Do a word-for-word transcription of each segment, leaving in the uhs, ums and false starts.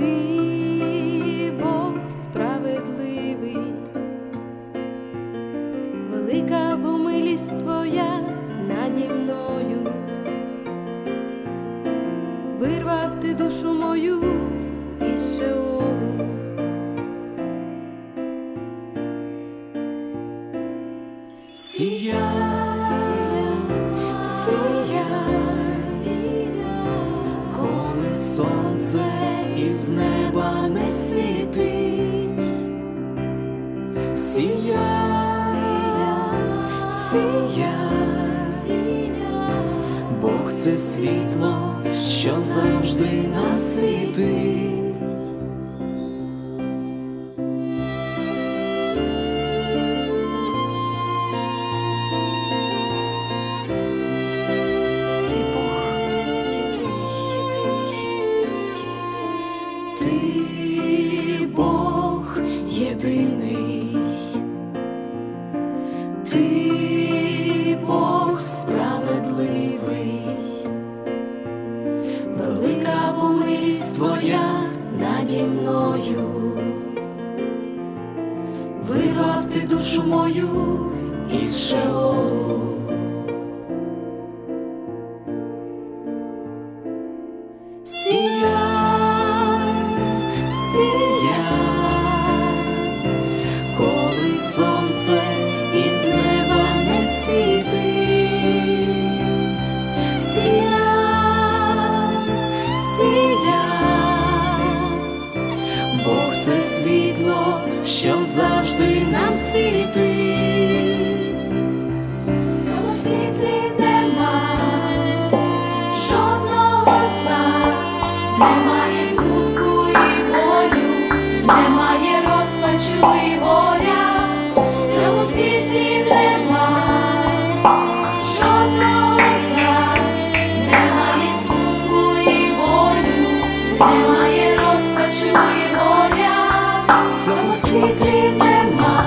Ти Бог справедливий, велика бо милість Твоя наді мною. Вирвав Ти душу мою із Шеолу. Сія, сія, сія, коли сонце із неба не світить. Сія, сія, сія, Бог — це світло, що завжди нас світить. Ти Бог єдиний, Ти Бог справедливий, велика бо милість Твоя наді мною. Вирвав Ти душу мою із Шеолу. Сія, коли сонце із неба не світить. Сія, сія, Бог — це світло, що завжди нам світить. В цьому світлі нема жодного зла, немає смутку і болю, немає розпачу і горя. В цьому світлі нема жодного зла, немає смутку і болю, немає розпачу і горя. В цьому світлі нема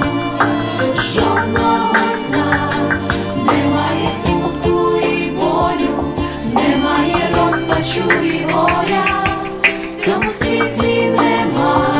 жодного зла, немає смутку і болю, немає розпачу і горя. В цьому світлі нема